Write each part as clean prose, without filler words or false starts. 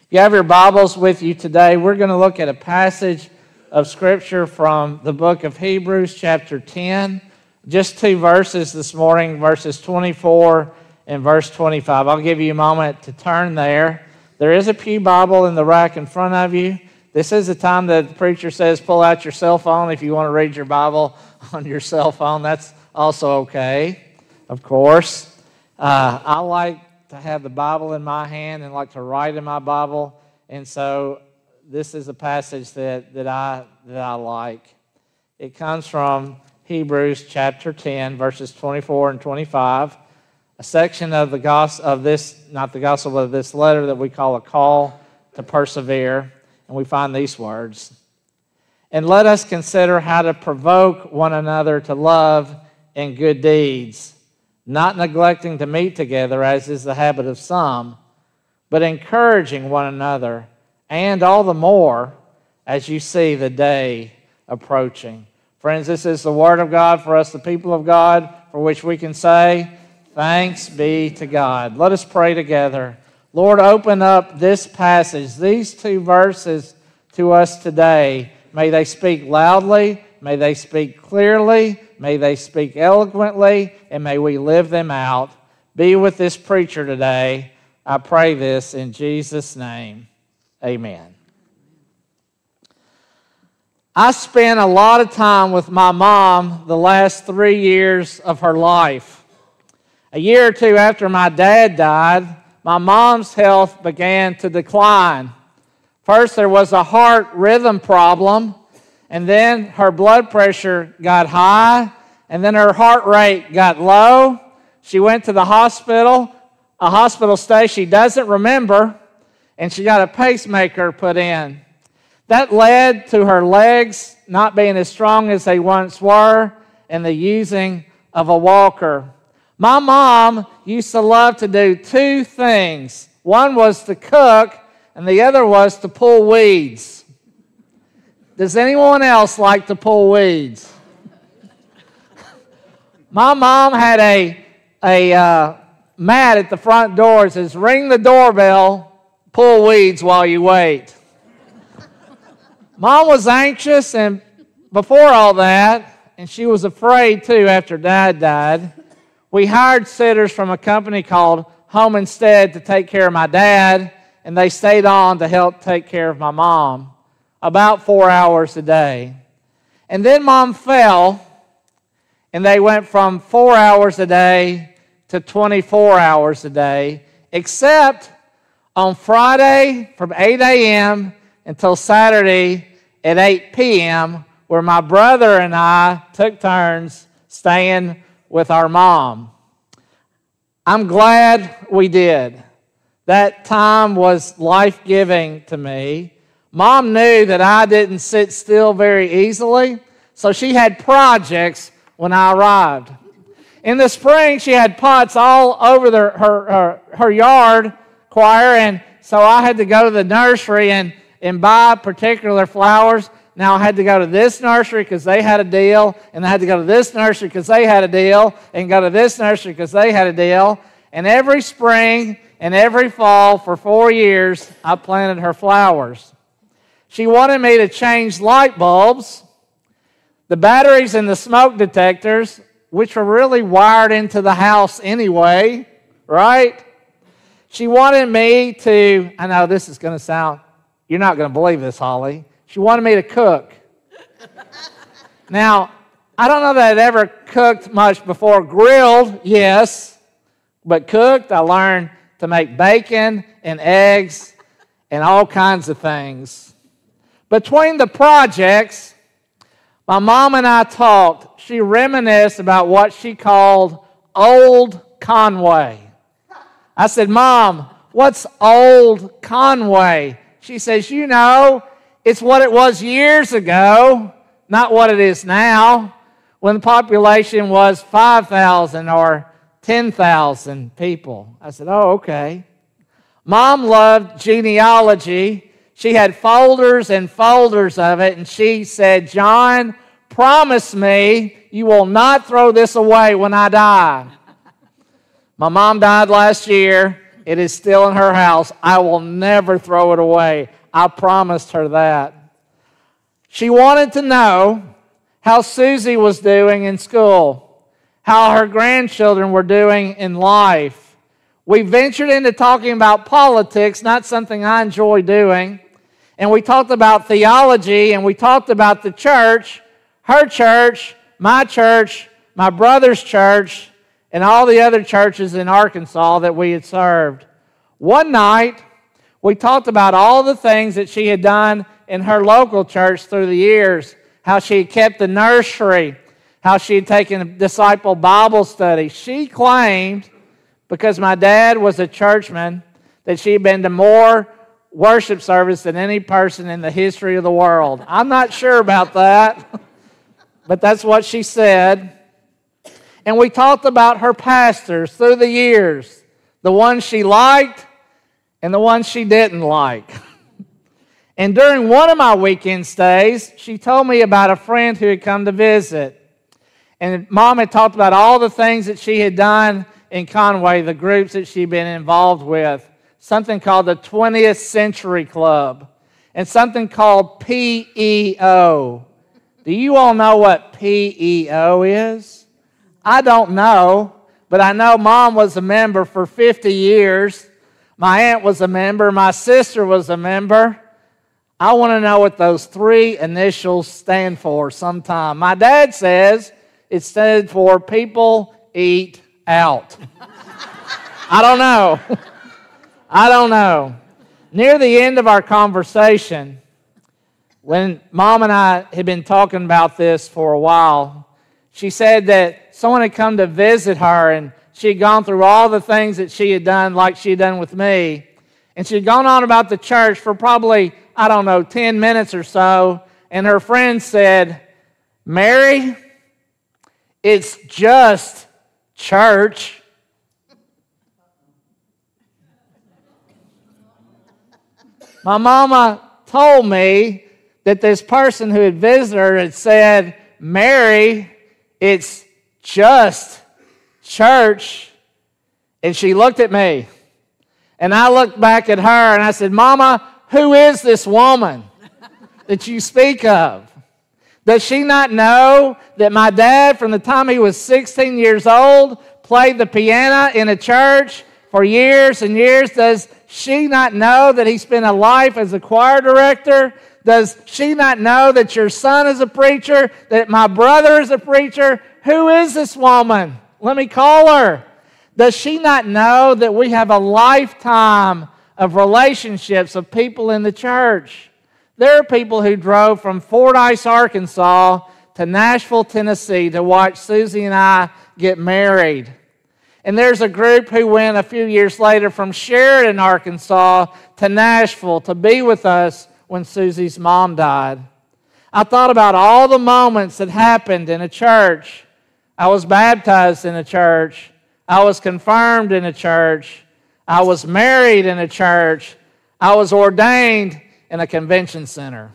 You have your Bibles with you today. We're going to look at a passage of Scripture from the book of Hebrews, chapter 10. Just two verses this morning, verses 24 and verse 25. I'll give you a moment to turn there. There is a pew Bible in the rack in front of you. This is the time that the preacher says pull out your cell phone if you want to read your Bible on your cell phone. That's also okay, of course. I like to have the Bible in my hand and like to write in my Bible, and so this is a passage that I like. It comes from Hebrews chapter 10, verses 24 and 25, a section of this letter that we call a call to persevere, and we find these words. And let us consider how to provoke one another to love and good deeds, not neglecting to meet together, as is the habit of some, but encouraging one another, and all the more as you see the day approaching. Friends, this is the Word of God for us, the people of God, for which we can say, thanks be to God. Let us pray together. Lord, open up this passage, these two verses to us today. May they speak loudly, may they speak clearly, may they speak eloquently, and may we live them out. Be with this preacher today. I pray this in Jesus' name. Amen. I spent a lot of time with my mom the last 3 years of her life. A year or two after my dad died, my mom's health began to decline. First, there was a heart rhythm problem, and then her blood pressure got high, and then her heart rate got low. She went to the hospital, a hospital stay she doesn't remember, and she got a pacemaker put in. That led to her legs not being as strong as they once were and the using of a walker. My mom used to love to do two things. One was to cook, and the other was to pull weeds. Does anyone else like to pull weeds? My mom had a mat at the front door that says, ring the doorbell, pull weeds while you wait. Mom was anxious, and before all that, and she was afraid too after Dad died, we hired sitters from a company called Home Instead to take care of my dad, and they stayed on to help take care of my mom about 4 hours a day. And then Mom fell, and they went from 4 hours a day to 24 hours a day, except on Friday from 8 a.m. until Saturday at 8 p.m., where my brother and I took turns staying with our mom. I'm glad we did. That time was life-giving to me. Mom knew that I didn't sit still very easily, so she had projects when I arrived. In the spring, she had pots all over her yard, choir, and so I had to go to the nursery and buy particular flowers. Now I had to go to this nursery because they had a deal, and I had to go to this nursery because they had a deal, and go to this nursery because they had a deal. And every spring and every fall for 4 years, I planted her flowers. She wanted me to change light bulbs, the batteries in the smoke detectors, which were really wired into the house anyway, right? She wanted me to, I know this is going to sound, you're not going to believe this, Holly. She wanted me to cook. Now, I don't know that I'd ever cooked much before. Grilled, yes, but cooked, I learned to make bacon and eggs and all kinds of things. Between the projects, my mom and I talked. She reminisced about what she called Old Conway. I said, Mom, what's Old Conway? She says, you know, it's what it was years ago, not what it is now, when the population was 5,000 or 10,000 people. I said, oh, okay. Mom loved genealogy. She had folders and folders of it, and she said, John, promise me you will not throw this away when I die. My mom died last year, It is still in her house. I will never throw it away. I promised her that. She wanted to know how Susie was doing in school, how her grandchildren were doing in life. We ventured into talking about politics, not something I enjoy doing. And we talked about theology, and we talked about the church, her church, my brother's church, and all the other churches in Arkansas that we had served. One night, we talked about all the things that she had done in her local church through the years, how she had kept the nursery, how she had taken a disciple Bible study. She claimed, because my dad was a churchman, that she had been to more worship service than any person in the history of the world. I'm not sure about that, but that's what she said. And we talked about her pastors through the years, the ones she liked and the ones she didn't like. And during one of my weekend stays, she told me about a friend who had come to visit. And Mom had talked about all the things that she had done in Conway, the groups that she'd been involved with, something called the 20th Century Club, and something called PEO. Do you all know what PEO is? I don't know, but I know Mom was a member for 50 years. My aunt was a member. My sister was a member. I want to know what those three initials stand for sometime. My dad says it stood for People Eat Out. I don't know. I don't know. Near the end of our conversation, when Mom and I had been talking about this for a while, she said that someone had come to visit her, and she had gone through all the things that she had done like she had done with me. And she had gone on about the church for probably, 10 minutes or so. And her friend said, "Mary, it's just church." My mama told me that this person who had visited her had said, "Mary, it's just church." And she looked at me. And I looked back at her and I said, "Mama, who is this woman that you speak of? Does she not know that my dad, from the time he was 16 years old, played the piano in a church for years and years? Does she not know that he spent a life as a choir director? Does she not know that your son is a preacher, that my brother is a preacher? Who is this woman? Let me call her." Does she not know that we have a lifetime of relationships of people in the church? There are people who drove from Fordyce, Arkansas to Nashville, Tennessee to watch Susie and I get married. And there's a group who went a few years later from Sheridan, Arkansas to Nashville to be with us when Susie's mom died. I thought about all the moments that happened in a church. I was baptized in a church. I was confirmed in a church. I was married in a church. I was ordained in a convention center.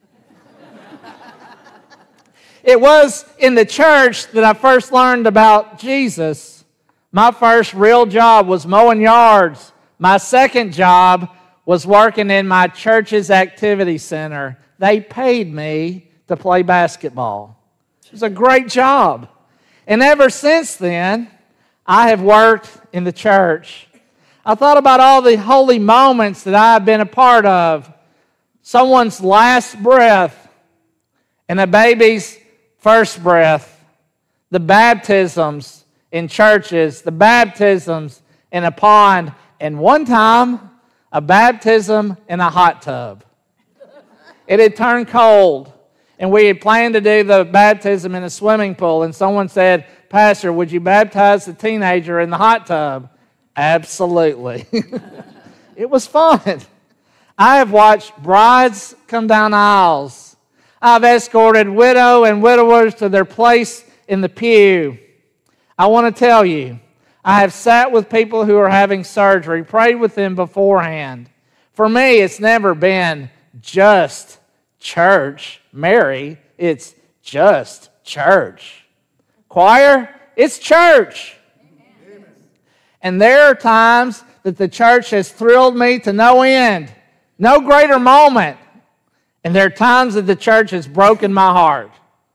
It was in the church that I first learned about Jesus. My first real job was mowing yards. My second job was working in my church's activity center. They paid me to play basketball. It was a great job. And ever since then, I have worked in the church. I thought about all the holy moments that I have been a part of. Someone's last breath and a baby's first breath. The baptisms in churches, the baptisms in a pond, and one time, a baptism in a hot tub. It had turned cold, and we had planned to do the baptism in a swimming pool, and someone said, "Pastor, would you baptize the teenager in the hot tub?" Absolutely. It was fun. I have watched brides come down aisles. I've escorted widow and widowers to their place in the pew. I want to tell you, I have sat with people who are having surgery, prayed with them beforehand. For me, it's never been just church. Mary, it's just church. Choir, it's church. Amen. And there are times that the church has thrilled me to no end. No greater moment. And there are times that the church has broken my heart.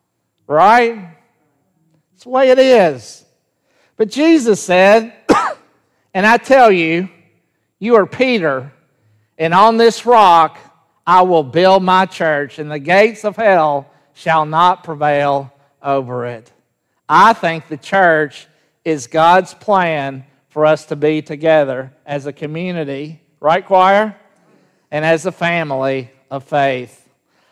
Right? It's the way it is. But Jesus said, and I tell you, you are Peter, and on this rock I will build my church, and the gates of hell shall not prevail over it. I think the church is God's plan for us to be together as a community, right, choir? And as a family of faith.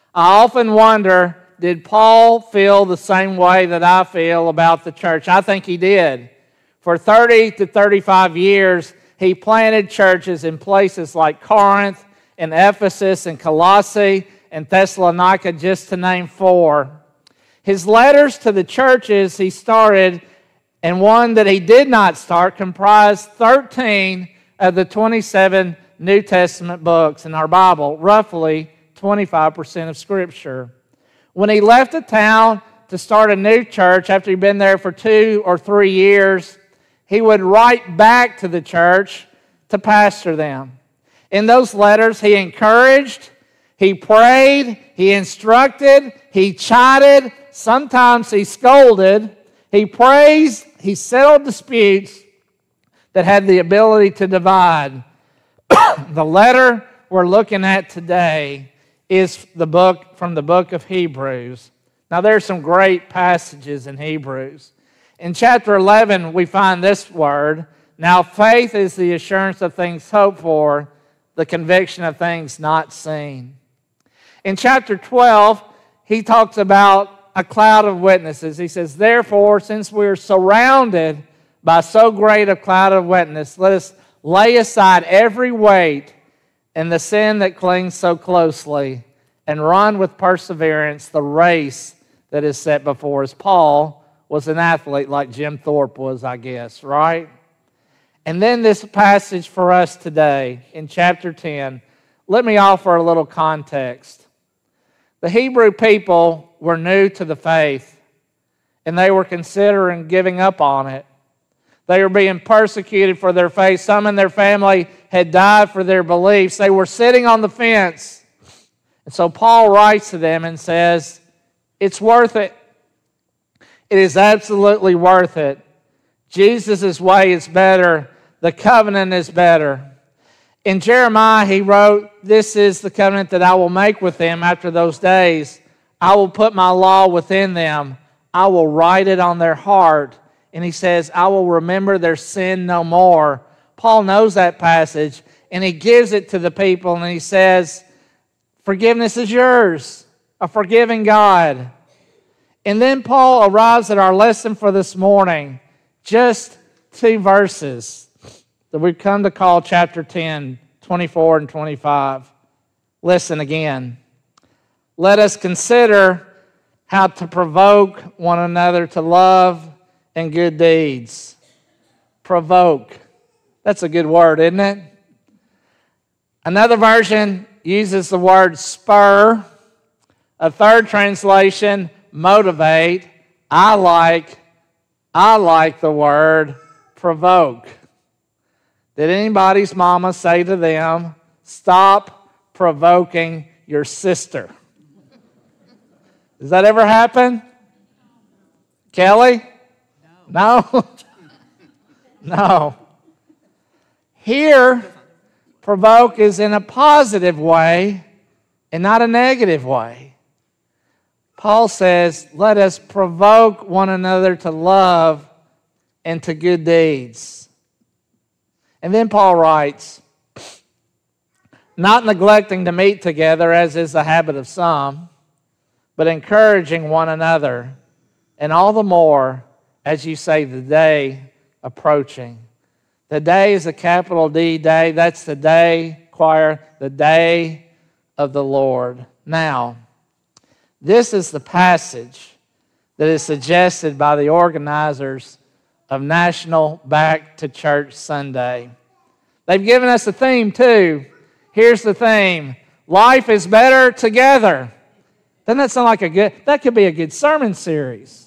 I often wonder, did Paul feel the same way that I feel about the church? I think he did. For 30 to 35 years, he planted churches in places like Corinth and Ephesus and Colossae and Thessalonica, just to name 4. His letters to the churches he started and one that he did not start comprised 13 of the 27 New Testament books in our Bible, roughly 25% of Scripture. When he left a town to start a new church after he'd been there for 2 or 3 years, he would write back to the church to pastor them. In those letters, he encouraged, he prayed, he instructed, he chided, sometimes he scolded, he praised, he settled disputes that had the ability to divide. The letter we're looking at today is from the book of Hebrews. Now, there's some great passages in Hebrews. In chapter 11, we find this word, now faith is the assurance of things hoped for, the conviction of things not seen. In chapter 12, he talks about a cloud of witnesses. He says, therefore, since we are surrounded by so great a cloud of witnesses, let us lay aside every weight and the sin that clings so closely, and run with perseverance the race that is set before us. Paul was an athlete like Jim Thorpe was, I guess, right? And then this passage for us today in chapter 10, let me offer a little context. The Hebrew people were new to the faith, and they were considering giving up on it. They were being persecuted for their faith. Some in their family had died for their beliefs. They were sitting on the fence. And so Paul writes to them and says, it's worth it. It is absolutely worth it. Jesus' way is better. The covenant is better. In Jeremiah, he wrote, this is the covenant that I will make with them after those days. I will put my law within them. I will write it on their heart. And he says, I will remember their sin no more. Paul knows that passage, and he gives it to the people, and he says, forgiveness is yours, a forgiving God. And then Paul arrives at our lesson for this morning, just 2 verses that we've come to call chapter 10, 24 and 25. Listen again. Let us consider how to provoke one another to love and good deeds. Provoke. That's a good word, isn't it? Another version uses the word spur. A third translation, motivate. I like the word provoke. Did anybody's mama say to them, stop provoking your sister? Does that ever happen? Kelly? No? No. Here, provoke is in a positive way and not a negative way. Paul says, let us provoke one another to love and to good deeds. And then Paul writes, not neglecting to meet together as is the habit of some, but encouraging one another, and all the more as you say the day approaching. The day is a capital D day. That's the day, choir, the day of the Lord. Now, this is the passage that is suggested by the organizers of National Back to Church Sunday. They've given us a theme too. Here's the theme. Life is better together. Doesn't that sound like that could be a good sermon series?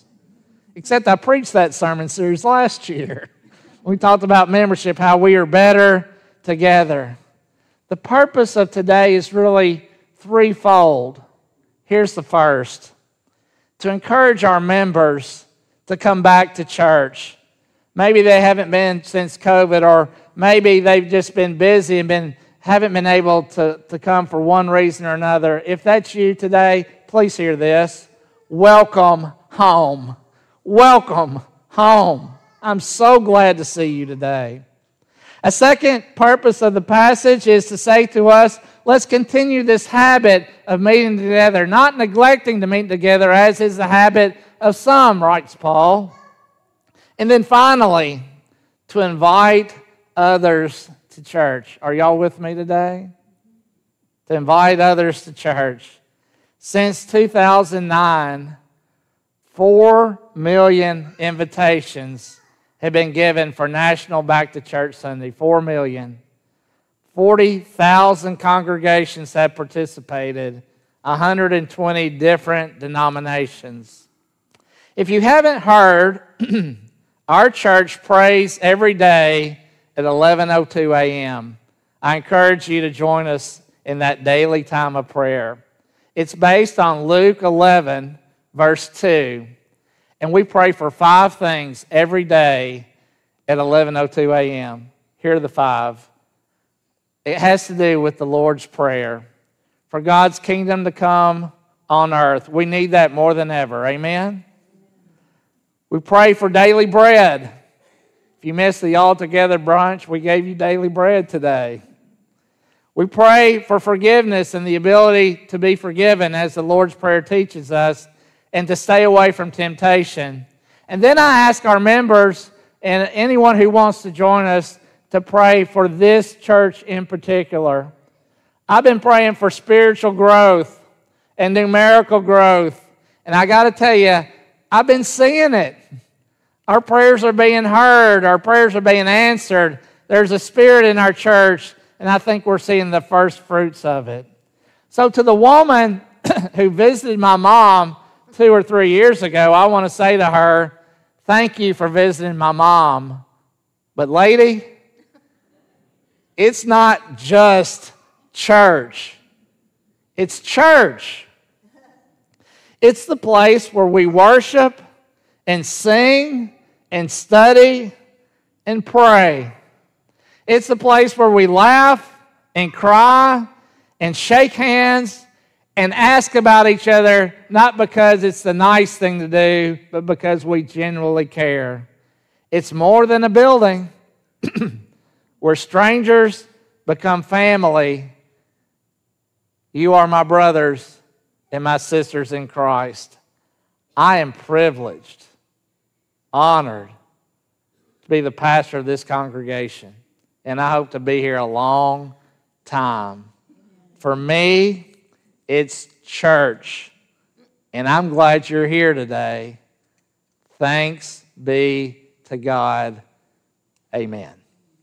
Except I preached that sermon series last year. We talked about membership, how we are better together. The purpose of today is really threefold. Here's the first: to encourage our members to come back to church. Maybe they haven't been since COVID, or maybe they've just been busy and haven't been able to come for one reason or another. If that's you today, please hear this. Welcome home. Welcome home. I'm so glad to see you today. A second purpose of the passage is to say to us, let's continue this habit of meeting together, not neglecting to meet together, as is the habit of some, writes Paul. And then finally, to invite others to church. Are y'all with me today? To invite others to church. Since 2009, 4 million invitations have been given for National Back to Church Sunday. 4 million. 40,000 congregations have participated. 120 different denominations. If you haven't heard, our church prays every day at 11:02 a.m. I encourage you to join us in that daily time of prayer. It's based on Luke 11, verse 2. And we pray for 5 things every day at 11:02 a.m. Here are the 5. It has to do with the Lord's Prayer. For God's kingdom to come on earth. We need that more than ever. Amen? We pray for daily bread. If you missed the all-together brunch, we gave you daily bread today. We pray for forgiveness and the ability to be forgiven, as the Lord's Prayer teaches us, and to stay away from temptation. And then I ask our members and anyone who wants to join us to pray for this church in particular. I've been praying for spiritual growth and numerical growth. And I got to tell you, I've been seeing it. Our prayers are being heard. Our prayers are being answered. There's a spirit in our church, and I think we're seeing the first fruits of it. So to the woman who visited my mom 2 or 3 years ago, I want to say to her, thank you for visiting my mom. But lady, it's not just church. It's church. It's the place where we worship and sing and study and pray. It's the place where we laugh and cry and shake hands and ask about each other, not because it's the nice thing to do, but because we genuinely care. It's more than a building where strangers become family. You are my brothers and my sisters in Christ. I am privileged, honored to be the pastor of this congregation, and I hope to be here a long time. For me, it's church, and I'm glad you're here today. Thanks be to God. Amen.